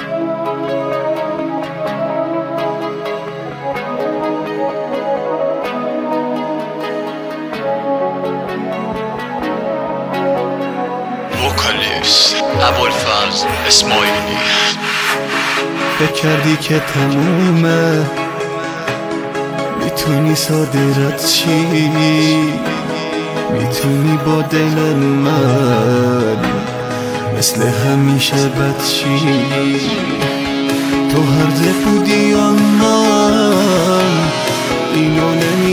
وکالیست ابوالفضل اسماعیلی. فکر کردی که تمومه، میتونی صادرت چی، میتونی با دل من مثل همیشه بد چی. تو هرزه بودی یا من اینو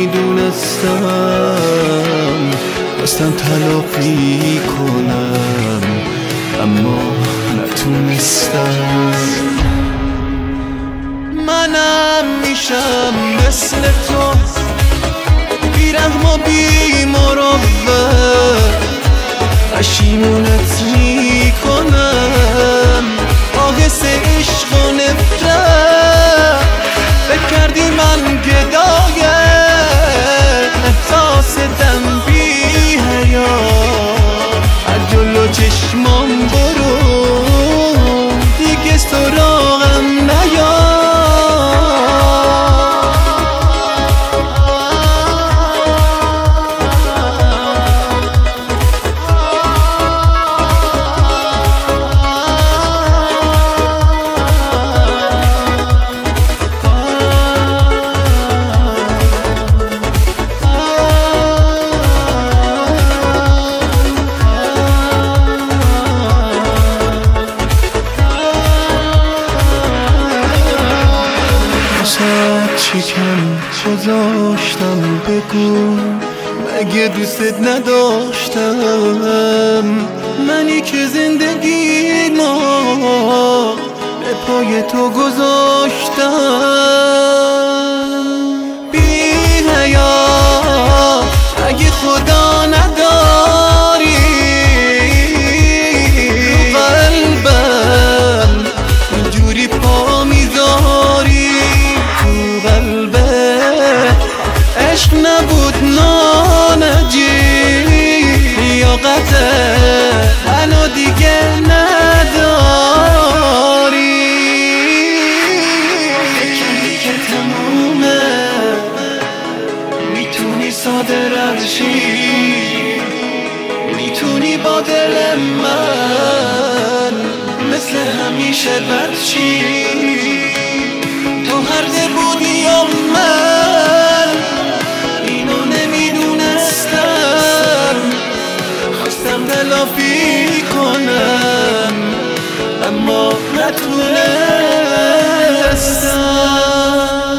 نمیدونستم، دستم تلافی کنم اما نتونستم. منم میشم مثل تو، بیرحم و بی‌مروت، پشیمونت میکنم آهسته عشق و نفرت. فکر کردی من گدای احساستم بی حیا، از جلو چشمام برو دیگه سراغم نیا. چیکم گذاشتم بگو، مگه دوستت نداشتم؟ منی که زندگی ما به پای تو گذاشتم. بی حیا اگه خدا نداری رو قلبم اینجوری پا میذاری. عشق نبود نانجی یا قطع منو دیگه نداری. فکری که تمومه، میتونی صادرت شی، میتونی با دل من مثل همیشه بد چی. تو هرده بودی یا من اینو نمیدونستم، خواستم تلافی کنم اما نتونستم.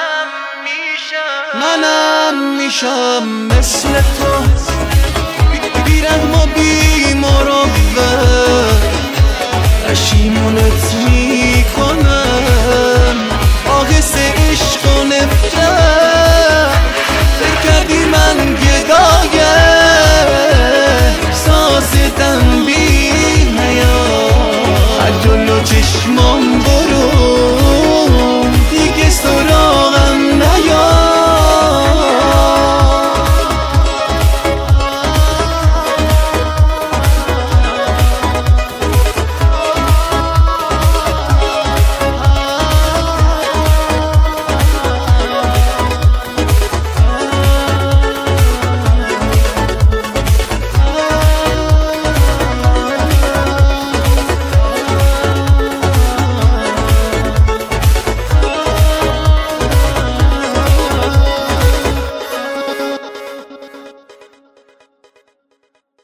منم میشم مثل تو، بیرحم و بی‌مروت، پشیمونت میکنم آهسته عشق و نفرت. فکر کردی من گدای احساستم بی حیا، از جلو چشم